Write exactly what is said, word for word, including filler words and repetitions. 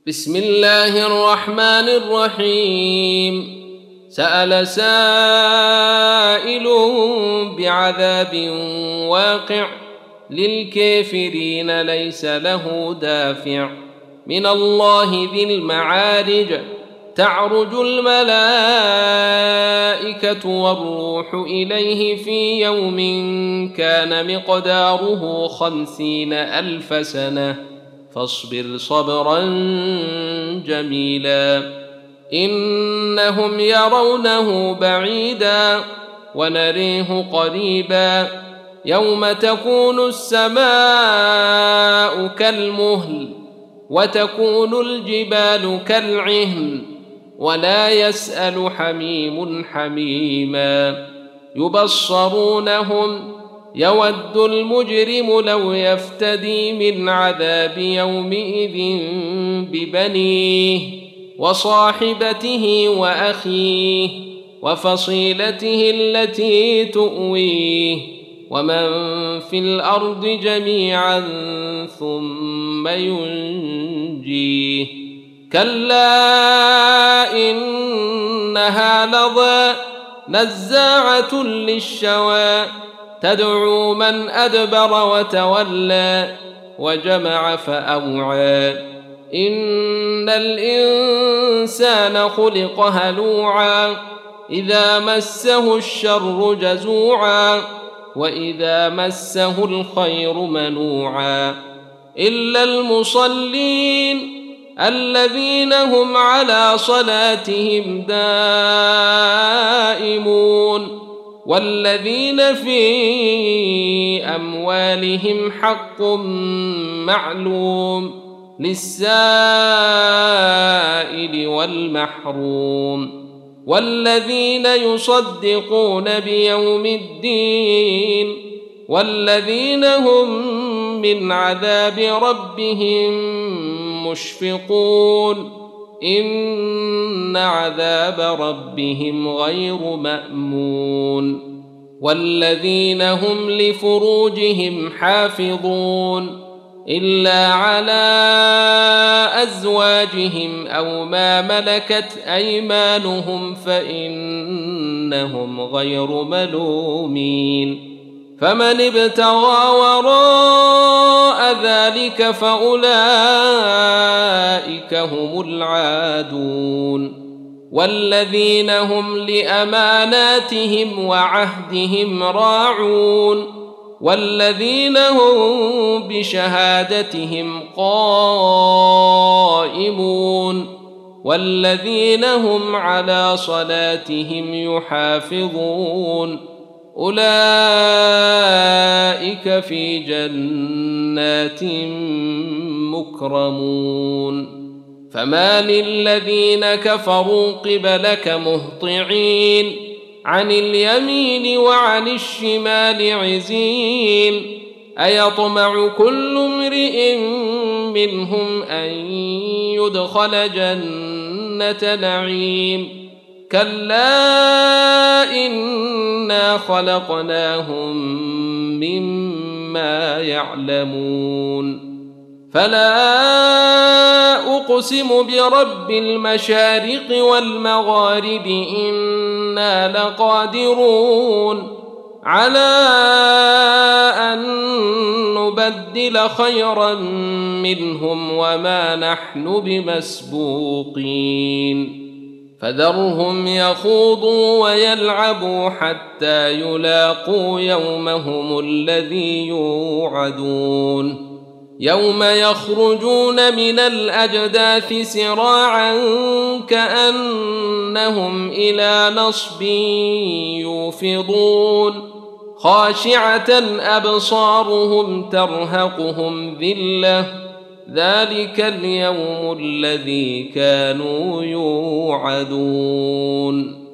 بسم الله الرحمن الرحيم. سأل سائل بعذاب واقع للكافرين ليس له دافع من الله ذي المعارج. تعرج الملائكة والروح إليه في يوم كان مقداره خمسين ألف سنة فاصبر صبرا جميلا. إنهم يرونه بعيدا ونريه قريبا. يوم تكون السماء كالمهل وتكون الجبال كالعهن ولا يسأل حميم حميما. يبصرونهم يود المجرم لو يفتدي من عذاب يومئذ ببنيه وصاحبته وأخيه وفصيلته التي تؤويه ومن في الأرض جميعا ثم ينجيه. كلا إنها لظى نزاعة للشوى تدعو من أدبر وتولى وجمع فأوعى. إن الإنسان خلق هلوعا إذا مسه الشر جزوعا وإذا مسه الخير منوعا إلا المصلين الذين هم على صلاتهم دائمون والذين في أموالهم حق معلوم للسائل والمحروم والذين يصدقون بيوم الدين والذين هم من عذاب ربهم مشفقون. إن عذاب ربهم غير مأمون. والذين هم لفروجهم حافظون إلا على أزواجهم أو ما ملكت أيمانهم فإنهم غير ملومين. فمن ابتغى وراء ذلك فأولئك هم العادون. والذين هم لأماناتهم وعهدهم راعون والذين هم بشهادتهم قائمون والذين هم على صلاتهم يحافظون أولئك في جنات مكرمون. فما للذين كفروا قبلك مهطعين عن اليمين وعن الشمال عزين. أيطمع كل امرئ منهم أن يدخل جنة نعيم كلا إنا خلقناهم مما يعلمون. فلا أقسم برب المشارق والمغارب إنا لقادرون على أن نبدل خيرا منهم وما نحن بمسبوقين. فذرهم يخوضوا ويلعبوا حتى يلاقوا يومهم الذي يوعدون. يوم يخرجون من الأجداث سراعا كأنهم إلى نصب يوفضون خاشعة أبصارهم ترهقهم ذلة ذلك اليوم الذي كانوا يوعدون.